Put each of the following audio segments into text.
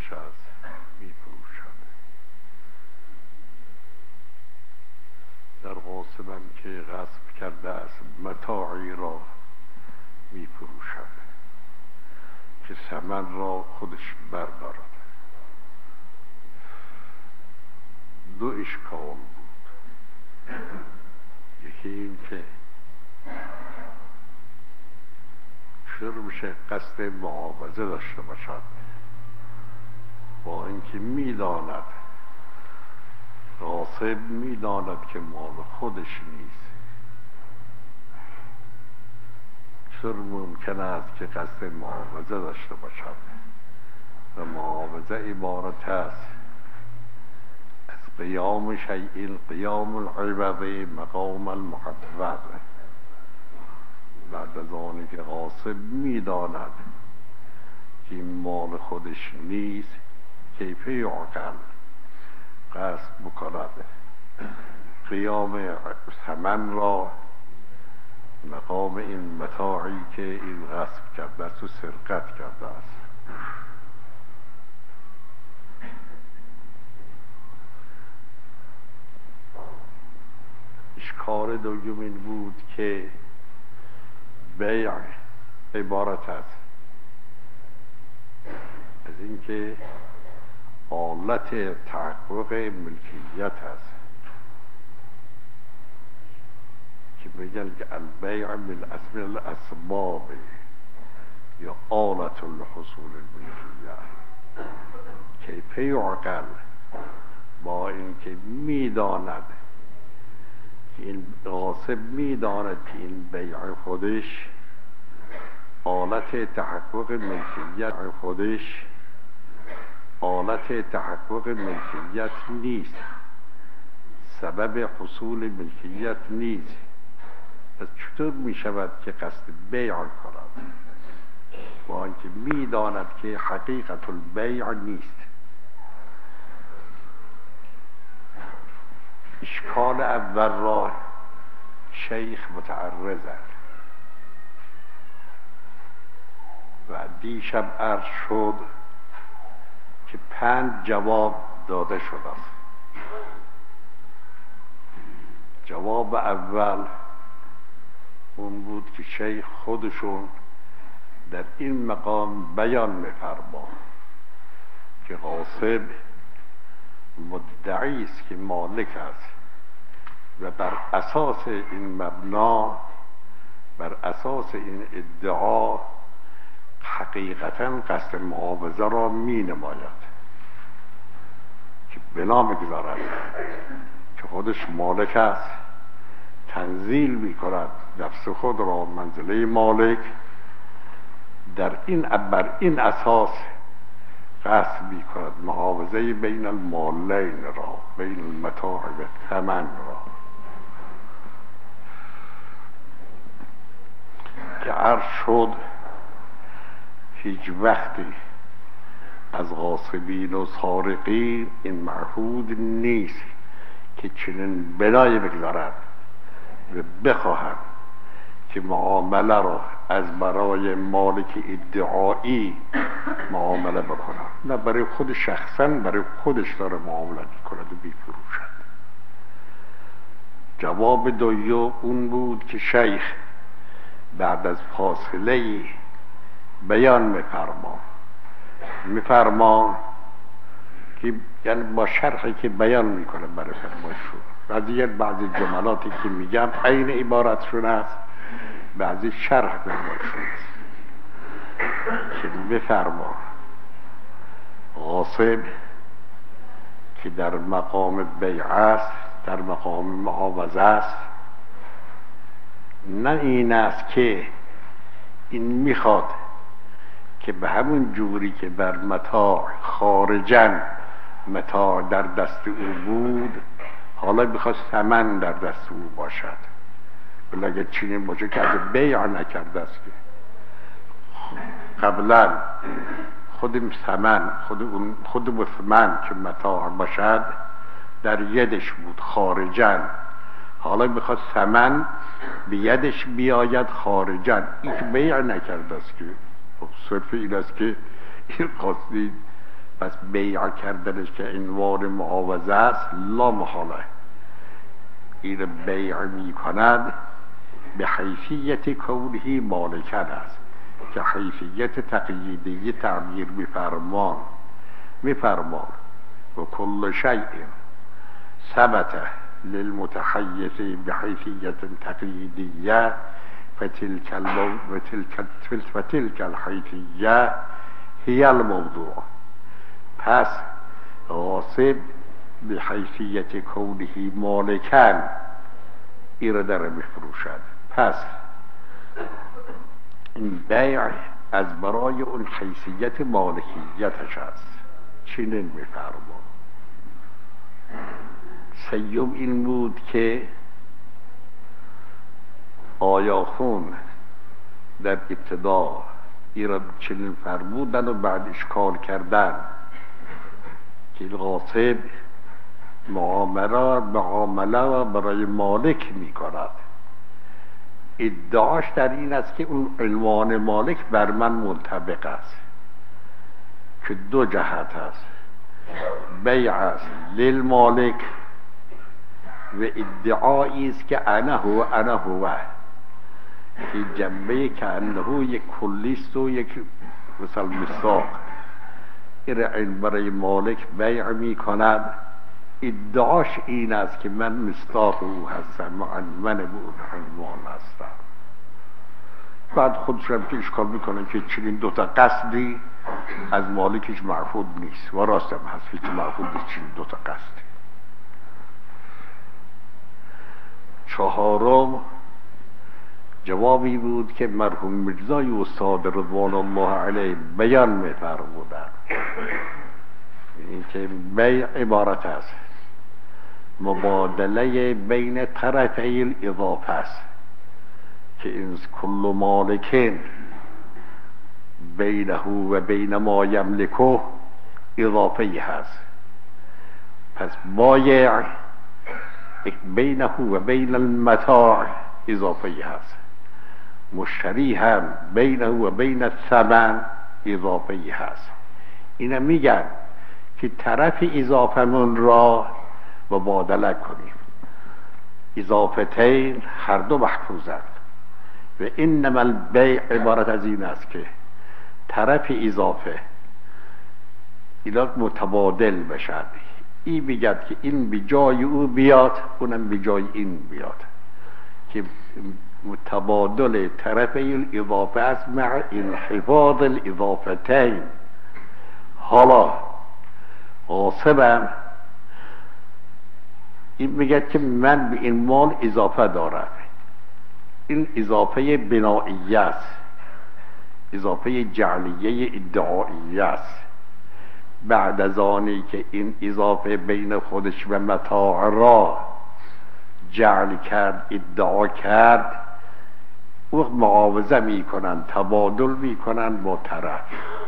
خودش است میفروشد. در غاصبم که غصب کرده است متاعی را میفروشد که ثمن را خودش بردارد. دو اشکال بود. یکی این که چرا میشه قصد معاوضه داشته باشد با اینکه میداند، غاصب میداند که مال خودش نیست. چرا ممکن است که قصد معاوضه داشته باشد و معاوضه عبارت است از قیام شیء قیام العوض مقام المعوض. بعد از آنی که غاصب میداند که این مال خودش نیست، کیف یعقل قصد بکند قیام ثمن را مقام این متاعی که این غصب کرده است و سرقت کرده است. اشکال دوم این بود که بیع عبارت است از اینکه حالت تحقق ملکیت است که بگن که البیع بالاسم الاسباب یا آلت لحصول الملکیت. کیف یعقل با اینکه میداند که این غاصب میداند که این بیع خودش آلت تحقق ملکیت خودش آلت تحقق ملکیت نیست، سبب حصول ملکیت نیست. پس چطور می شود که قصد بیع کند با اینکه می داند که حقیقت البیع نیست؟ اشکال اول را شیخ متعرض است و دیشب عرض شد که 5 جواب داده شده است. جواب اول اون بود که شیخ خودشون در این مقام بیان می‌فرما که غاصب مدعی است که مالک است و بر اساس این مبنا، بر اساس این ادعا حقیقتاً قصد معاوضه را می نماید که بنا می‌گذارد که خودش مالک است، تنزیل می کند نفس خود را منزله مالک، بر این اساس قصد می کند معاوضه بین المالین را، بین المتاع و ثمن را، که عرض شد هیچ وقتی از غاصبین و سارقین این معهود نیست که چنین بنایی بگذارند و بخواهند که معامله را از برای مالک ادعایی معامله بکنند، نه برای خود شخصا، برای خودش داره معامله میکند و بیفروشد. جواب دوم اون بود که شیخ بعد از فاصله بیان میفرما که یعنی با شرحی که بیان میکنه برای فرمایشون، بعضی جملاتی که میگم عین عبارتشون است، بعضی شرح فرمایشون است که میفرما غاصب که در مقام بیع است، در مقام معاوضه است، نه این است که این میخواد که به همون جوری که بر متاع خارجاً متاع در دست او بود، حالا میخواد ثمن در دست او باشد. ولی اگر چنین باشه که از بیع نکرده است که قبلا خود ثمن، خود مثمن که متاع باشد در یدش بود خارجاً، حالا میخواد ثمن به یدش بیاید خارجاً، این که بیع نکرده است که صرف این است که این قصدی پس بیع کردنش که عنوان معاوضه است لا محاله. این بیع می کند به حیثیت کونه مالکن است که حیثیت تقییدی تعبیر میفرمان و کل شیء ثبت للمتحیز بحیثیت تقییدیه فتلك الحیثیه هی الموضوع. پس غاصب به حیثیت کونه مالکن این را در میفروشد. پس این بیع از برای اون حیثیت مالکیتش است. چنین میفرمان. سیوم این بود که آیاخون در ابتدا این را چنین فرمودن و بعد اشکال کردن که غاصب معامله برای مالک می کند. ادعاش در این است که اون عنوان مالک بر من منطبق است که دو جهت است. بیع است للمالک و ادعایی است که انا هو که جنبه که انه یک کلیست و یک مثل مصداق. این برای مالک بیع می کند، ادعاش این است که من مصداق او هستم، من به اون عنوان هستم. بعد خودش هم که اشکال میکنه که چنین دوتا قصدی از مالکش معفود نیست و راست هم هست هیچ معفود نیست چنین دوتا قصدی. چهارم جوابی بود که مرحوم میرزای استاد رضوان الله علیه بیان می‌فرمودند. این که بیع عبارت است مبادله بین طرفی الاضافه است که این کل مالکین بینه و بین ما یملکه اضافه هست. پس بایع بینه و بین المتاع اضافه هست، مشتری هم بینه و بین الثمن اضافه هست. اینا میگن که طرف اضافه من را مبادله کنیم. اضافتین هر دو محفوظند و انما البیع عبارت از این است که طرف اضافه اینا متبادل بشد. این بگد که این به جای او بیاد، اونم به جای این بیاد، که متبادل طرفی الاضافه است مع انحفاظ الاضافتین. حالا غاصبم این میگه که من به این مال اضافه دارم، این اضافه بنائیه است، اضافه جعلیه ادعاییه است. بعد از آنی که این اضافه بین خودش و متاع را جعل کرد، ادعا کرد، او معاوضه میکنن، تبادل میکنن با طرف.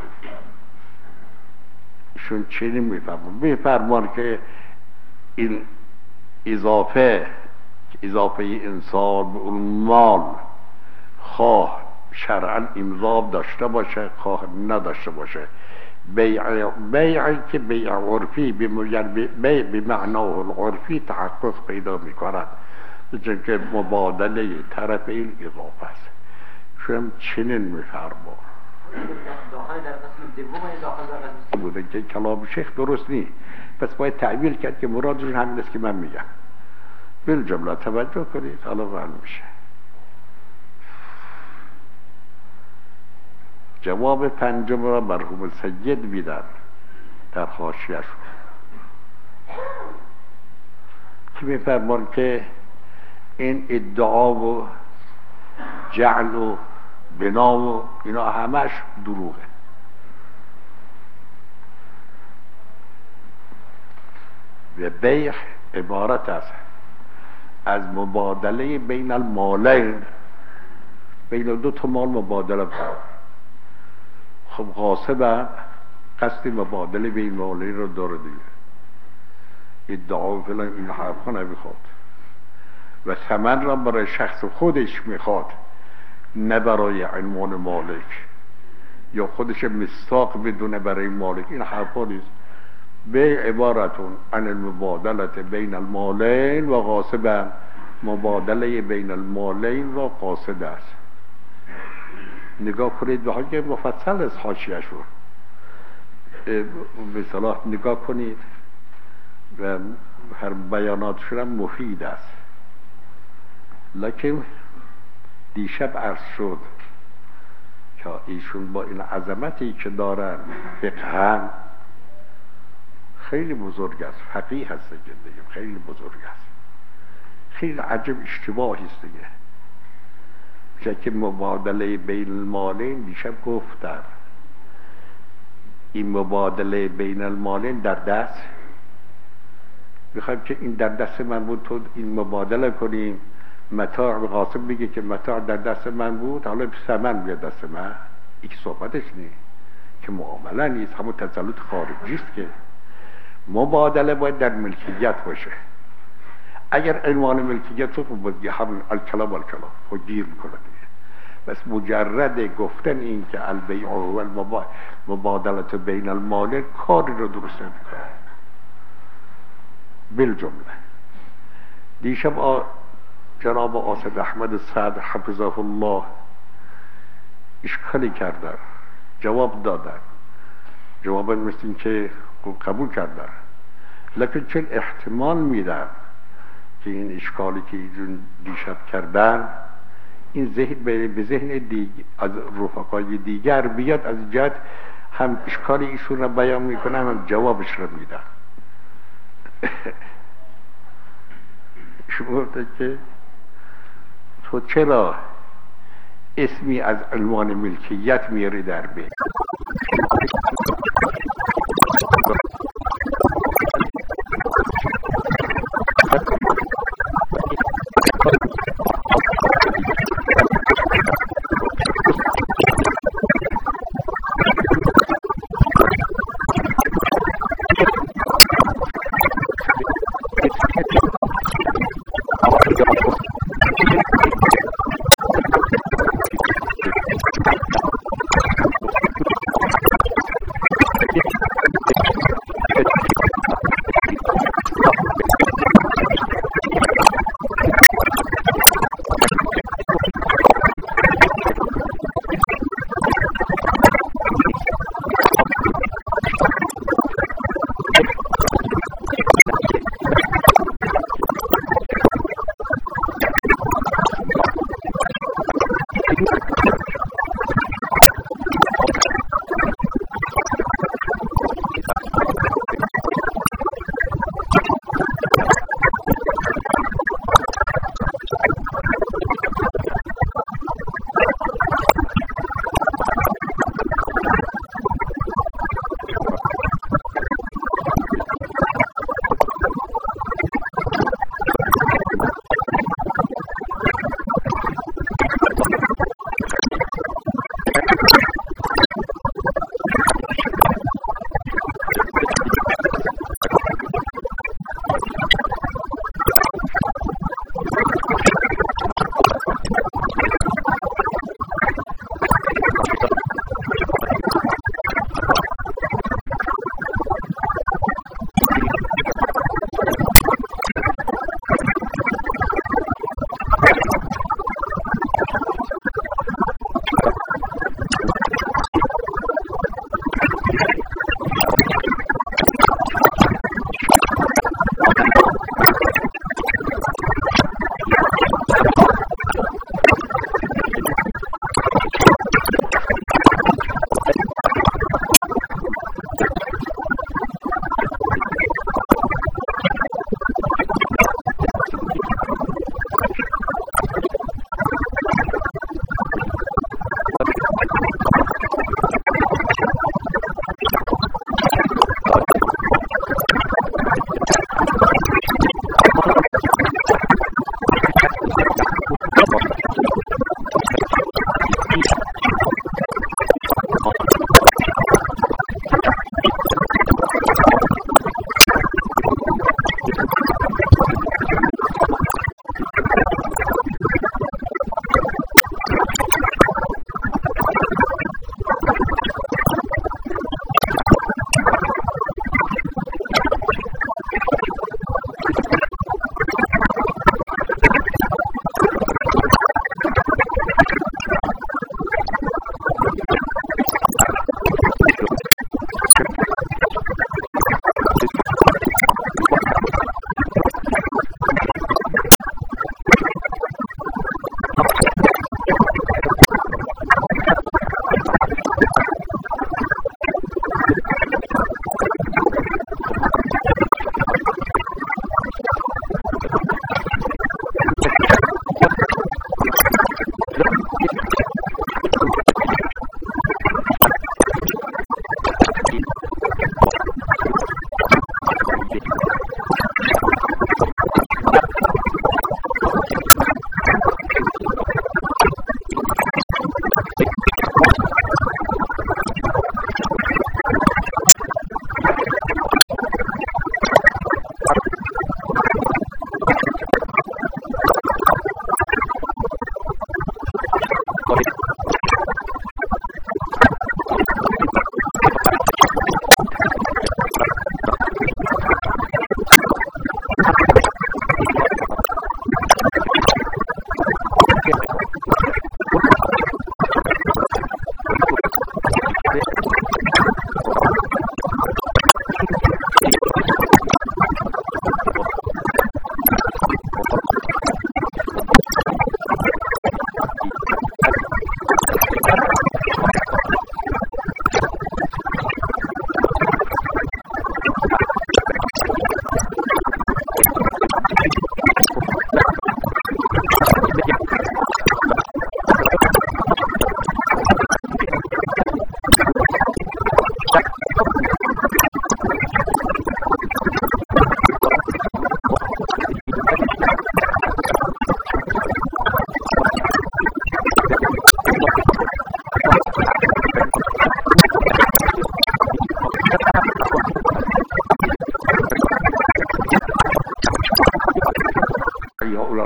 شون چنین میفرمان که این اضافه انسان به اون مال خواه شرعا امضا داشته باشه خواه نداشته باشه، بیعی که بیع عرفی به معناه العرفی تحقق پیدا میکند، چون که مبادله طرف این اضافه است. شون چنین میفرمان داخل در قسم دوم داخل در قسم بوده که کلام شیخ درست نیست، پس باید تعبیر کرد که مرادشون همین است که من میگم. بالجمله توجه کنید حالا معلوم میشه. جواب پنجم را مرحوم سید میدن در حاشیه‌اش که میفرمان که این ادعا و جعل و بنا و اینا همش دروغه. و بیع عبارت است از مبادله بین المالین، بین دو تا مال مبادله کنه. خب غاصب قصد مبادله بین مالین رو داره دیگه، ادعا و فلان این حرفا نمیخواد و ثمن را برای شخص خودش میخواد، نه برای عنوان مالک. یا خودش مستاق بدونه برای مالک، این حرفا نیست. به عبارتون عن المبادلت بین المالین و قاصبا، مبادله بین المالین و قاصد است. نگاه کنید به حاجه مفصل از حاشیه‌اش رو به صلاح نگاه کنید و هر بیاناتشون هم مفید است. لکن دیشب عرض شد که ایشون با این عظمتی که دارن فقهن خیلی بزرگ است، فقیه هست دیگه، خیلی بزرگ است، خیلی عجب اشتباهی است دیگه. که مبادله بین المالین دیشب گفتم این مبادله بین المالین در دست، میخوایم که این در دست من بود تو این مبادله کنیم، متاع قاسم میگه که متاع در دست من بود حالا ثمن بیاد دست من، این صحبتش نیست که معامله نیست، همون تسلط خارجی است که مبادله باید در ملکیت باشه. اگر عنوان ملکیت رو بود همون الکلام و گیر میکنه دیگه. بس مجرد گفتن این که البیع و مبادلت بین المالین کاری رو درست نمیکنه. بالجمله دیشب جناب آصف احمد سعد حفظه الله اشکالی کردن، جواب دادن، جواب مثل این که قبول کردن، لکن چون احتمال میدم که این اشکالی که ایشون دیشب کردن این ذهن به ذهن از رفقای دیگر بیاد، از جهت هم اشکالی ایشون رو بیان میکنم هم جوابش رو میدم. شما گفته که تو چرا اسمی از عنوان ملکیت میاری در بین؟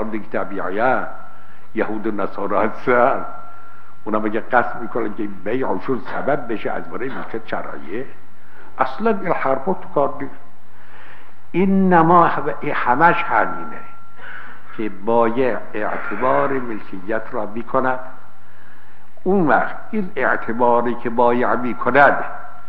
قرار دیگه طبیعیه یهود و نصارا هستن، اونا مگه قصد میکنن که بیعشون سبب بشه از برای ملکت شرعیه؟ اصلا این حرفا تو کار نیست. این نما همش همینه که بایع اعتبار ملکیت را میکند، اون وقت این اعتباری که بایع میکند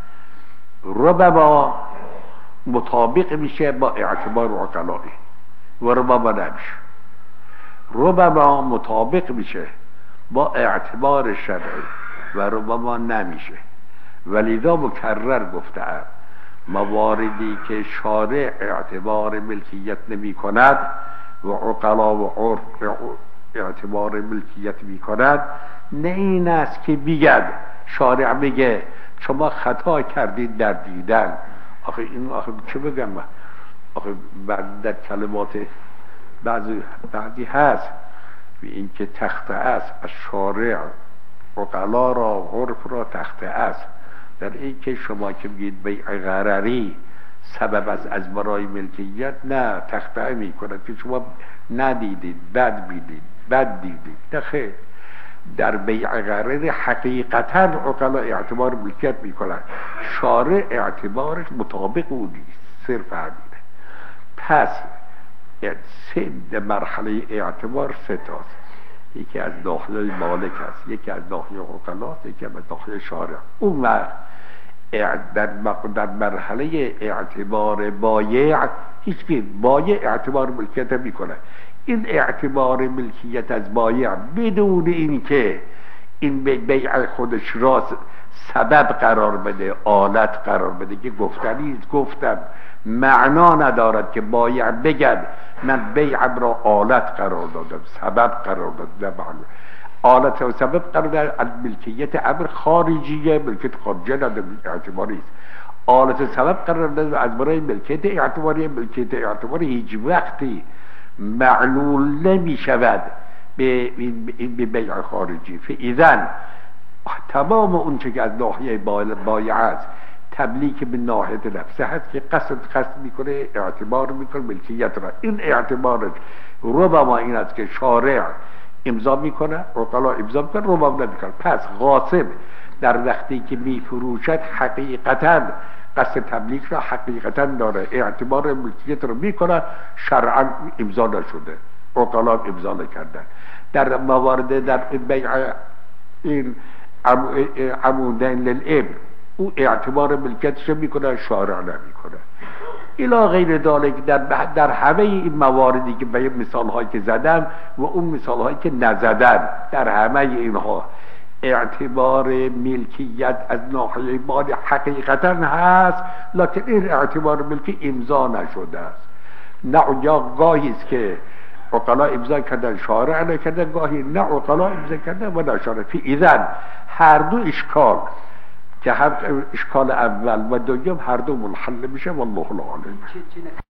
ربما مطابق میشه با اعتبار عقلایی و ربما نمیشه، ربما مطابق میشه با اعتبار شرعی و ربما نمیشه. ولذا مکرر گفتم مواردی که شارع اعتبار ملکیت نمی کند و عقلا و عرف اعتبار ملکیت می کند، نه این است که بگد شارع بگه شما خطا کردید در دیدن. آخه این آخه چه بگم من؟ آخه در کلمات بعضی هست این که تخته است از شارع عقلا را عرف را تخته است، در این که شما که بگید بیع غرری سبب از برای ملکیت، نه تخته می کند که شما ندیدید بد دیدید. نه خیر، در بیع غرری حقیقتا عقلا اعتبار ملکیت می کند، شارع اعتبارش مطابق او نیست، صرف همینه. پس سه مرحله اعتبار سه تاست، یکی از داخل مالک است، یکی از داخل عقلا، یکی از داخل شارع. اون وقت در مرحله اعتبار بایع هیچ که بایع اعتبار ملکیت میکنه، این اعتبار ملکیت از بایع بدون اینکه این بیع خودش را سبب قرار بده، آلت قرار بده که گفتم معنا ندارد که بایع بگد من بیعم را آلت قرار دادم، سبب قرار دادم. آلت و سبب قرار دادم از ملکیت امر خارجیه، ملکیت خارجیه ندارم اعتباری است. آلت و سبب قرار دادم از برای ملکیت اعتباری، ملکیت اعتباری هیچ وقتی معلول نمی شود به بیع خارجی. فاذن تمام اون چه که از ناحیه بایع است تبلیغ به ناحیه نفسه هست که قصد میکنه اعتبار میکنه ملکیت را. این اعتبارش ربما این است که شارع امضا میکنه، عقلا امضا میکنه، ربما نمیکنه. پس غاصب در وقتی که میفروشد حقیقتا قصد تبلیغ را حقیقتا داره، اعتبار ملکیت را میکنه، شرعا امضا نشده، عقلا امضا نکردن. در موارد در بیع این عمودین للابن او اعتبار ملکیتش میکنه، شارع نمیکنه. الی غیر ذالک در همه این مواردی که به مثال هایی که زدم و اون مثال هایی که نزدم، در همه اینها اعتبار ملکیت از ناحیه مال حقیقتا هست، لکن این اعتبار ملکی امضا نشده است. نه یا گاهی است که عقلا امضا کردن شارع نکردن، گاهی نه عقلا امضا کردن و نه شارع. اذن هر دو اشکال که هم اشکال اول و دوم هر دو منحل میشه. والله العالم.